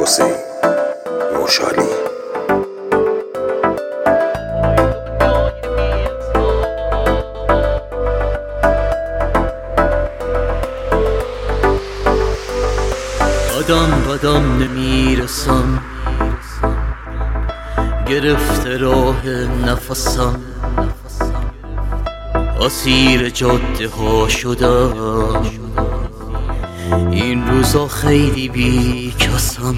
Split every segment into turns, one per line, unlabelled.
حسین موشالی.
قدم نمیرسم، گرفته راه نفسم، اسیر جاده ها شدم. این روزا خیلی بی کسم،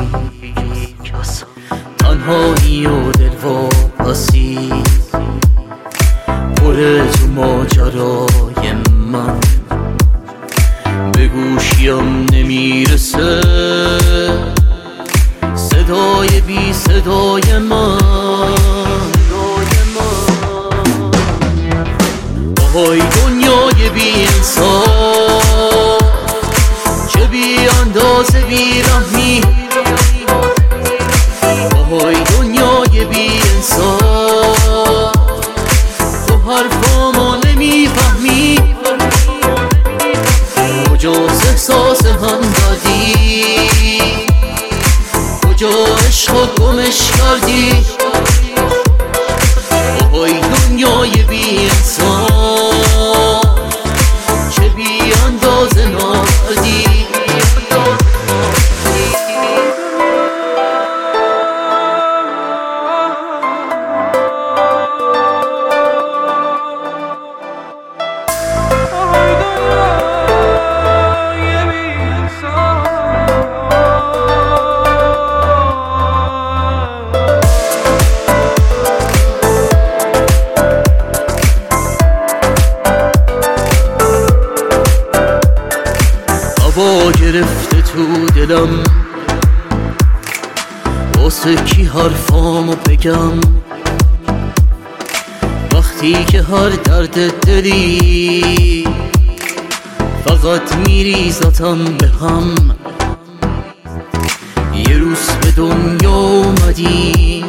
تنهایی و دلواپسی پر تو ماجرای من. به گوشیم نمیرسه صدای بی صدای من. آهای دنیای بی انصاف، چه بی اندازه بی رحمی. آهای دنیای بی انصاف، تو حرفامو نمیفهمی. کجاست احساس هم دادی، کجا عشقو گمش کردی. آهای دنیای بی انصاف، چه بی اندازه نادی. هوا گرفته تو دلم، واسه کی حرفامو بگم. وقتی که هر درد دلی فقط میریزتم به هم. یه روز به دنیا اومدی،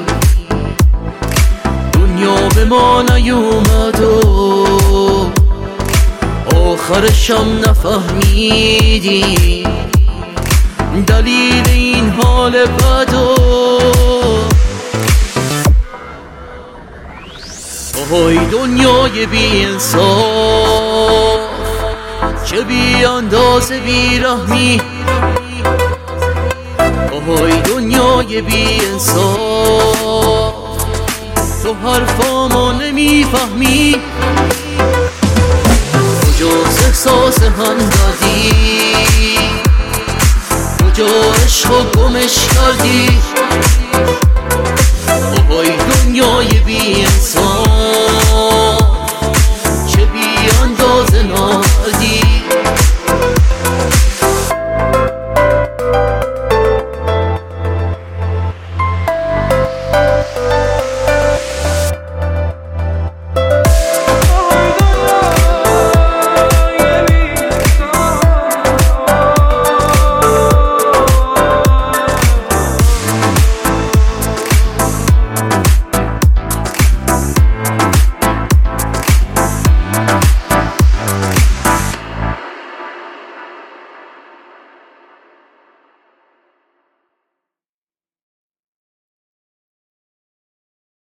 دنیا به ما نیومد و آخرشم نفهمیدی دلیل این حال بدو. آهای دنیای بی انصاف، چه بی اندازه بی رحمی. آهای دنیای بی انصاف، تو حرفامو نمیفهمی. کجاست احساس هم دادی، کجا عشقو گمش کردی.